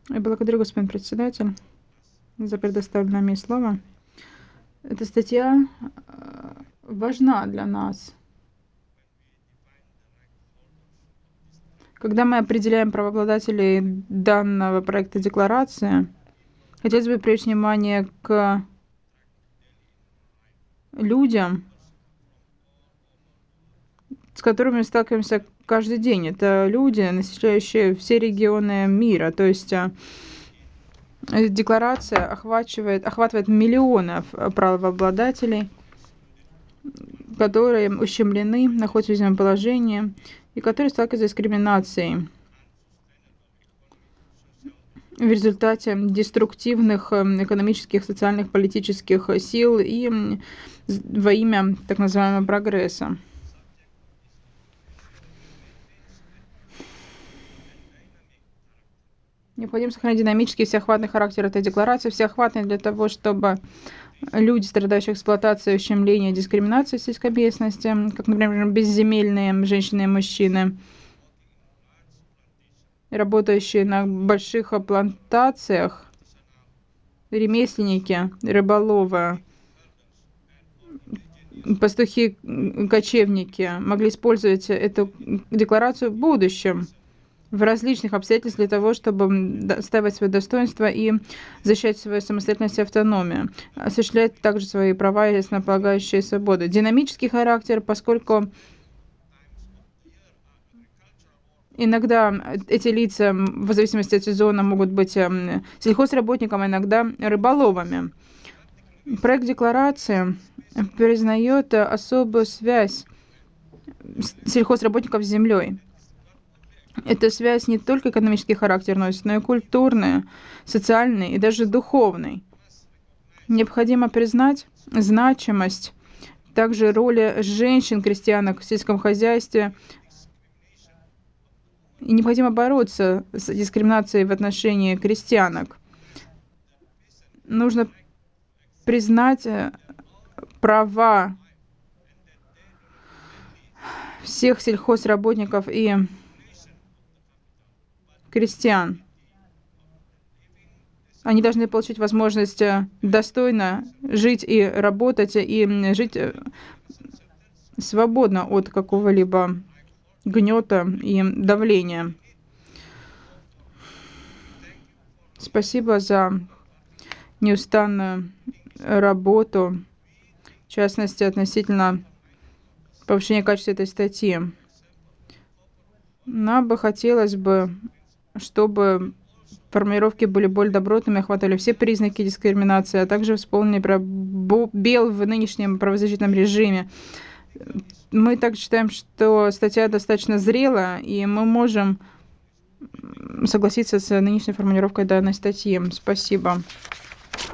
Я благодарю, господин председатель, за предоставленное мне слово. Эта статья важна для нас. Когда мы определяем правообладателей данного проекта декларации, хотелось бы привлечь внимание к людям, с которыми мы сталкиваемся каждый день. Это люди, населяющие все регионы мира. То есть декларация охватывает миллионов правообладателей, которые ущемлены, находятся в уязвимом положении и которые сталкиваются с дискриминацией в результате деструктивных экономических, социальных, политических сил и во имя так называемого прогресса. Необходимо сохранить динамический всеохватный характер этой декларации, всеохватный для того, чтобы люди, страдающие эксплуатацией, ущемлением, дискриминацией в сельской местности, как, например, безземельные женщины и мужчины, работающие на больших плантациях, ремесленники, рыболовы, пастухи, кочевники могли использовать эту декларацию в будущем в различных обстоятельствах для того, чтобы отстаивать свое достоинство и защищать свою самостоятельность и автономию, осуществлять также свои права и основополагающие свободы. Динамический характер, поскольку иногда эти лица, в зависимости от сезона, могут быть сельхозработниками, а иногда рыболовами. Проект декларации признает особую связь сельхозработников с землей. Эта связь не только экономический характер носит, но и культурный, социальный и даже духовный. Необходимо признать значимость также роли женщин-крестьянок в сельском хозяйстве. И необходимо бороться с дискриминацией в отношении крестьянок. Нужно признать права всех сельхозработников и крестьян. Они должны получить возможность достойно жить и работать, и жить свободно от какого-либо гнета и давления. Спасибо за неустанную работу, в частности, относительно повышения качества этой статьи. Нам бы хотелось бы, чтобы формулировки были более добротными, охватывали все признаки дискриминации, а также вспомнили про бел в нынешнем правозащитном режиме. Мы также считаем, что статья достаточно зрела, и мы можем согласиться с нынешней формулировкой данной статьи. Спасибо.